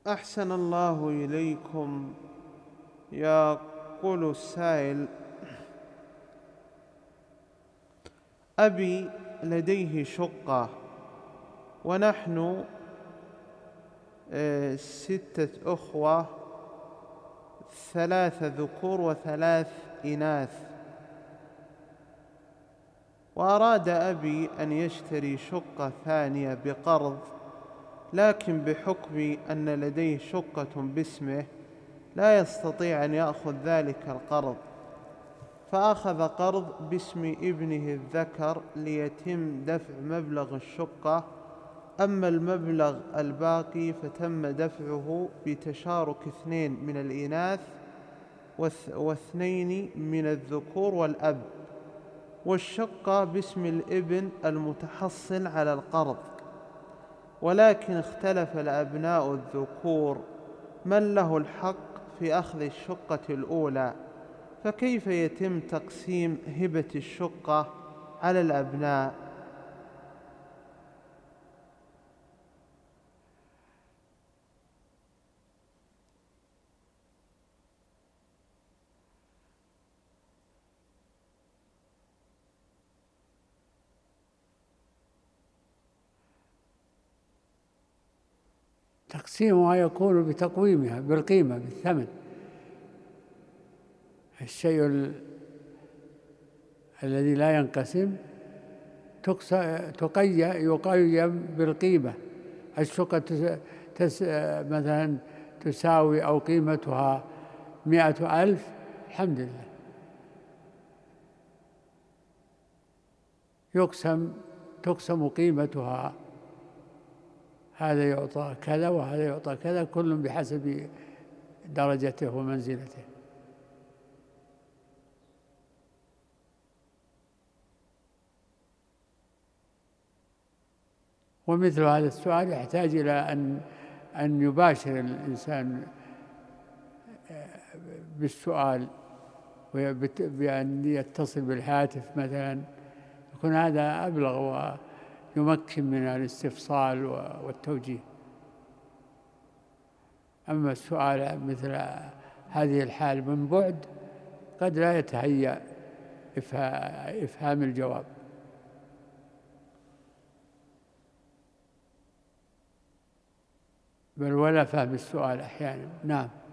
أحسن الله إليكم. يقول السائل: أبي لديه شقة ونحن 6 أخوة، 3 ذكور و3 إناث، وأراد أبي أن يشتري شقة ثانية بقرض، لكن بحكم أن لديه شقة باسمه لا يستطيع أن يأخذ ذلك القرض، فأخذ قرض باسم ابنه الذكر ليتم دفع مبلغ الشقة، أما المبلغ الباقي فتم دفعه بتشارك 2 من الإناث و2 من الذكور والأب، والشقة باسم الابن المتحصل على القرض، ولكن اختلف الأبناء الذكور من له الحق في أخذ الشقة الأولى، فكيف يتم تقسيم هبة الشقة على الأبناء؟ تقسيمها يكون بتقويمها بالقيمة بالثمن. الشيء الذي لا ينقسم يقيم بالقيمة. الشقة مثلا تساوي أو قيمتها 100,000، الحمد لله، تقسم قيمتها، هذا يعطى كذا وهذا يعطى كذا، كل بحسب درجته ومنزلته. ومثل هذا السؤال يحتاج إلى أن يباشر الإنسان بالسؤال، بأن يتصل بالهاتف مثلا، يكون هذا أبلغ ويمكن من الاستفصال والتوجيه. أما السؤال مثل هذه الحال من بعد قد لا يتهيأ إفهام الجواب، بل ولا فهم السؤال أحيانا. نعم.